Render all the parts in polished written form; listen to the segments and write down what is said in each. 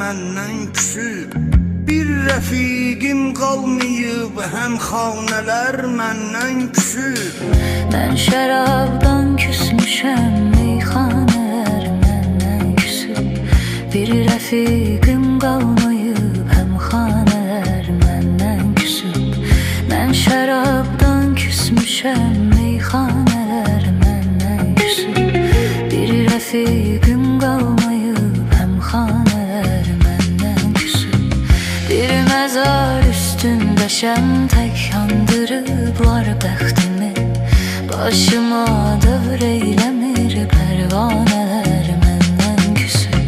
məndən küsüb. Bir rəfiqim qalmayıb, həm xanələr məndən küsüb. Mən şərabdan küsmüşəm, meyxanələr məndən küsüb. Bir rəfiqim qalmayıb, həm xanələr məndən küsüb. Mən şərabdan küsmüşəm, meyxanələr məndən küsüb. Bir rəfiqim qalmayıb, həm xanələr məndən küsüb. Bir məzar üstündəşəm, tək yandırıblar bəxtimi. Başıma dövr eyləmir, pərvanələr məndən küsüb.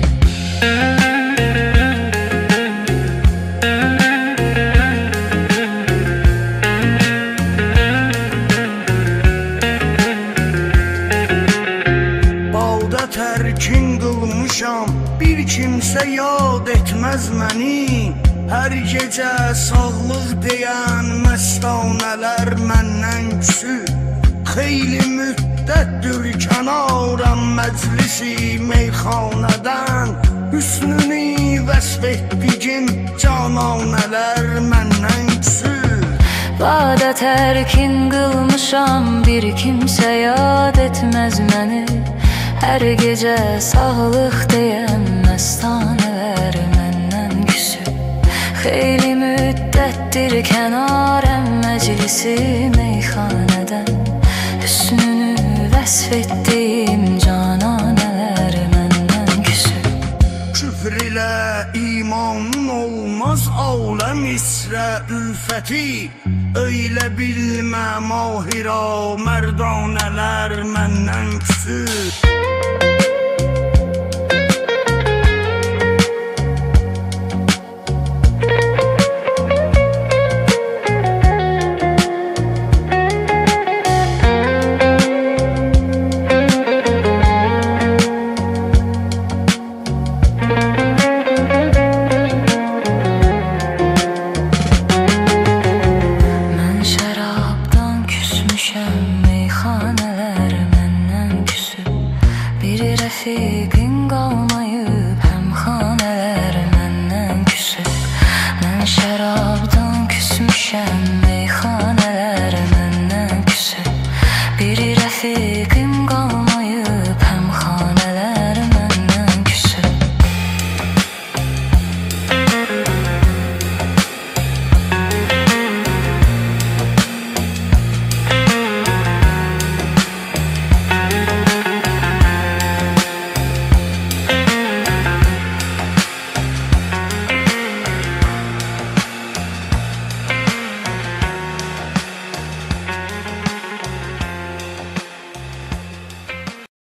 Balda tərkin qılmışam, bir kimsə yad etməz məni. Hər gecə sağlıq deyən məstanələr məndən küsüb. Xeyli müddətdir kənarəm məclisi meyxanədən. Hüsnünü vəsf etdigim cananələr məndən küsüb. Balda tərkin qılmışam, bir kimsə yad etməz məni. Hər gecə sağlıq deyən məstanələr məndən küsüb. Xeyli müddətdir kənarəm məclisi meyxanədən. Hüsnünü vəsf etdiyim cananələr məndən küsüb. Küfr ilə imanın olmaz aləm isrə ülfəti. Öylə bilmə mahira mərdanələr məndən küsüb. Meyxanələr məndən küsüb. Bir rəfiqin qalmayıb, həm xanələr məndən küsüb. Mən şərabdan küsmüşəm, meyxanələr məndən küsüb. Bir rəfiqim qalmayıb,